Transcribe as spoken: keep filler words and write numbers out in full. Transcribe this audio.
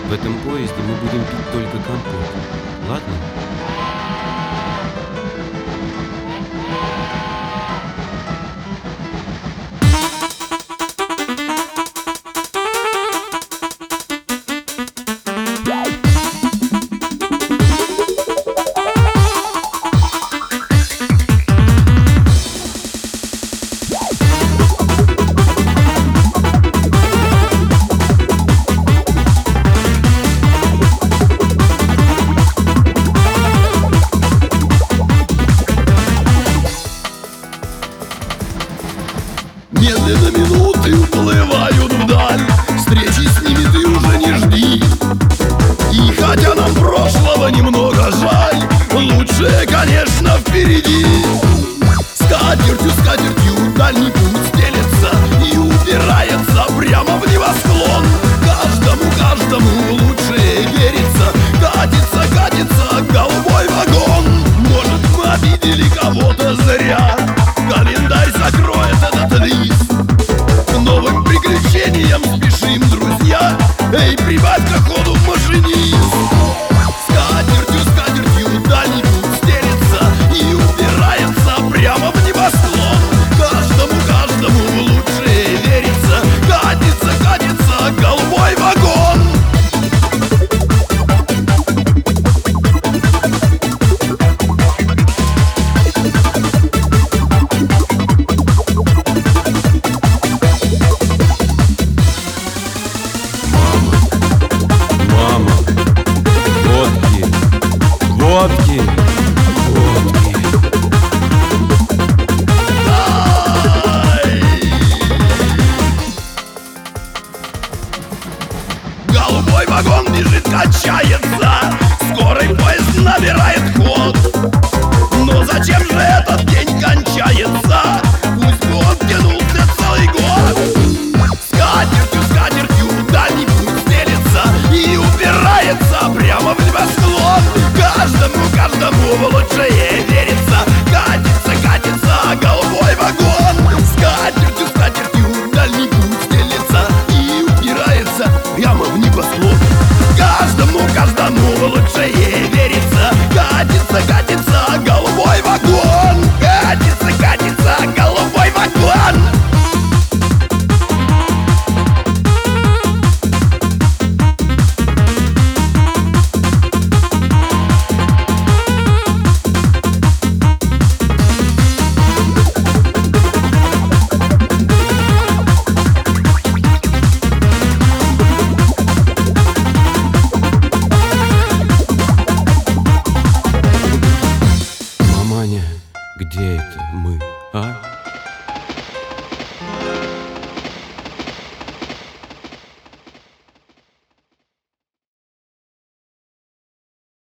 В этом поезде мы будем пить только компот. Ладно? Медленно минуты уплывают вдаль, встречи с ними ты уже не жди. И хотя нам прошлого немного жаль, лучшее, конечно, впереди. Скатертью, скатертью дальний путь стелется и упирается прямо в небосклон. Каждому, каждому лучшее верится, катится, катится голубой вагон. Может, мы обидели кого-то зря, календарь закроет этот лист. К новым приключениям спешим, друзья, эй, прибавь-ка ходу, машинист. Скатертью, скатертью дальний путь стелется и упирается прямо в небосклон. Каждому, каждому лучшее верится, катится, катится голубой вагон. Водки, водки. Голубой вагон бежит, качается, скорый поезд набирает ход. Но зачем же этот день кончается? Пусть бы он тянулся целый год. Скатертью, скатертью дальний путь стелется и упирается прямо в небосклон. Каждому, каждому в лучшее верится, катится, катится голубой вагон. Скатертью, скатертью дальний путь стелется и упирается прямо в небосклон. Каждому, каждому в лучшее верится, катится, катится голубой вагон. Катится, катится голубой вагон. Маманя, где это мы, а?